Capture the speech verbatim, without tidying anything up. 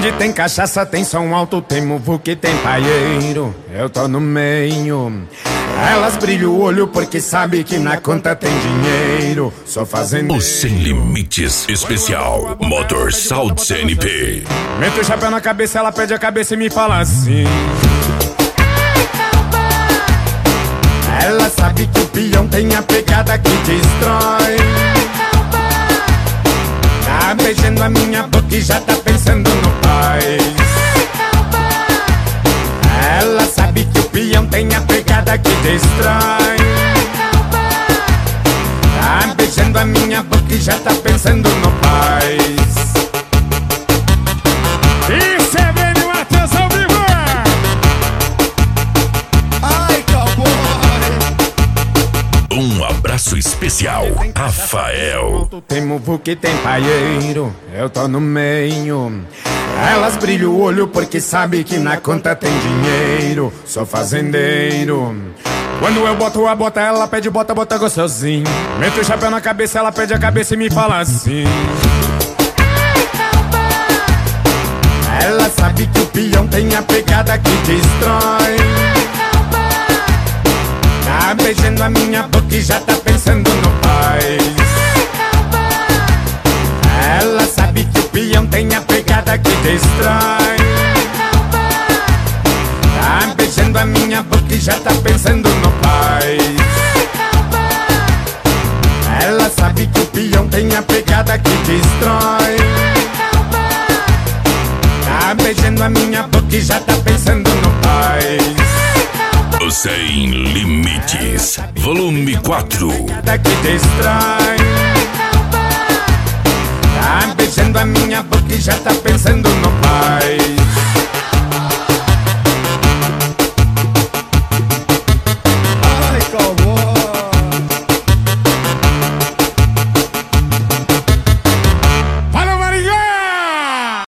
Onde tem cachaça, tem som alto, tem muvuca, tem paieiro. Eu tô no meio. Elas brilham o olho porque sabe que na conta tem dinheiro. Só fazendo o Sem Limites especial Motor Sound C N P. Mete o chapéu na cabeça, ela pede a cabeça e me fala assim: ela sabe que o peão tem a pegada que destrói. Tá beijando a minha boca e já tá pensando no pai. Ela sabe que o peão tem a pegada que destrói. Tá beijando a minha boca e já tá pensando no pai. Isso é bem de Matheus ao vivo. Ai, cowboy. Um abraço especial, Rafael. Tem muvuca e tem paieiro. Eu tô no meio. Elas brilham o olho porque sabe que na conta tem dinheiro. Sou fazendeiro. Quando eu boto a bota, ela pede bota, bota gostosinho. Meto o chapéu na cabeça, ela pede a cabeça e me fala assim: ela sabe que o peão tem a pegada que destrói. Tá beijando a minha boca e já tá pensando no pai. Ela sabe que o peão tem a pegada que destrói. Tá beijando a minha boca e já tá pensando no pai. Ela sabe que o peão tem a pegada que destrói. Tá beijando a minha boca e já tá pensando no pai. O Sem Limites, volume quatro. Que destrói. Tá beijando a minha boca e já tá pensando no pai.